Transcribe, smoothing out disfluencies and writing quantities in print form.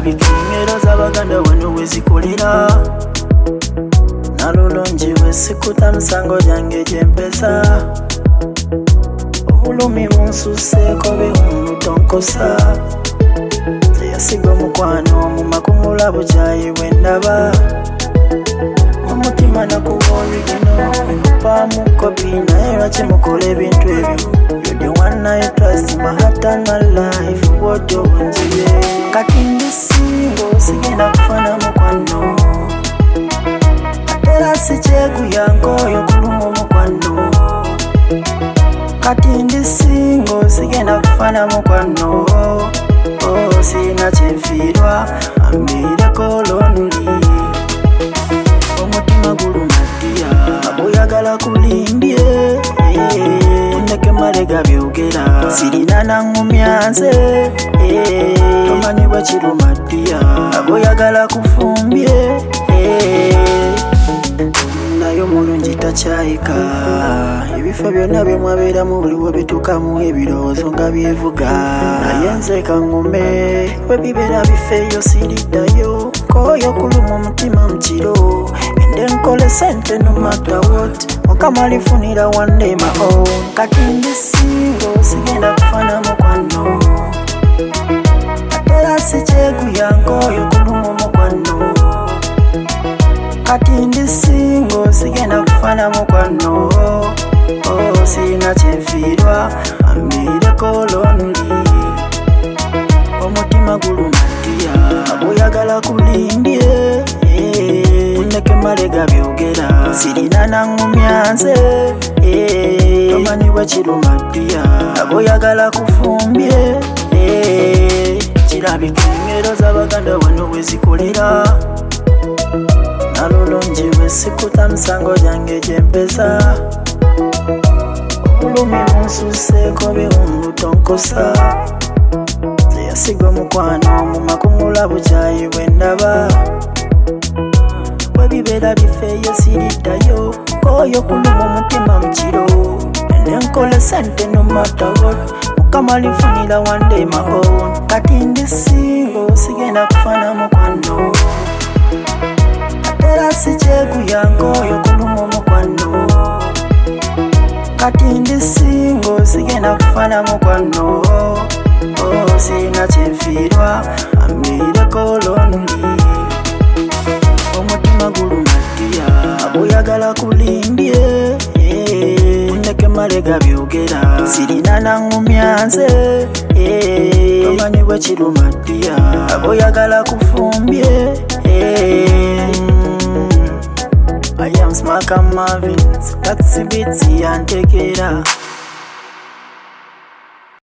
kirabika engero z'Abaganda wano we zikolera nalulungi we sikuta musango gyange gye mpeza obulumi bunsuseeko bihumutonkosa teyasiga omukwano mu makungula bukyayi bwe ndaba omutima nakuwoolugino bipaamu kopi naye lwaki mukola ebintu ebyo you're the one I trust my heart and my life wodyo bunjibye kati ndisingo sigenda kufana mukwano atera sikyekuyanka oyo kuluma omukwano kati ndisingo sigenda kufana mukwano sina kyenfiirwa ambeereko lonely omutima gulumatiya abuyagala kulimbye ndeke malega byogera sirina nangumya nze tomanyi bwe kirumatiya abuyagala kufumbye naye omulungi takyayika ebifo byonna bye mwabeeramu buliwo bituukamu ebirowoozo nga byevuga naye nze kaŋŋume bwe bibeera bifeeyo siriddayo nkooyo kuluma omutima mu kiro ende nkole sente no matter what mukama alifunira one day my own kati ndisingo sigenda kufana mukwano atera sikyekuyanka oyo kuluma omukwano kati ndisingo sigenda kufana mukwano sina kyenfiirwa ambeereko lonely omutima gulumatiya abuyagala kulimbye ndeke malega byogera sirina nangumya nze tomanyi bwe kirumatiya abuyagala kufumbye kirabika engero z'Abaganda wano bwe zikolera nalulungi we sikuta musango gyange gye mpeza obulumi bunsuseeko bihumutonkosa teyasiga omukwano mu makungula bukyayi bwe ndaba bwe bibeera bifeeyo siriddayo nkooyo kuluma omutima mu kiro ende nkole sente no matter what mukama alifunira one day my own kati ndisingo sigenda kufana mukwano atera sikyekuyanka oyo kuluma omukwano kati ndisingo sigenda kufana mukwano sina kyenfiirwa ambeereko lonely omutima gulumatiya abuyagala kulimbye ndeke malega byogera sirina nangumya nze tomanyi bwe kirumatiya abuyagala kufumbye I am Smack and Marvin, Taxi Beats yantekera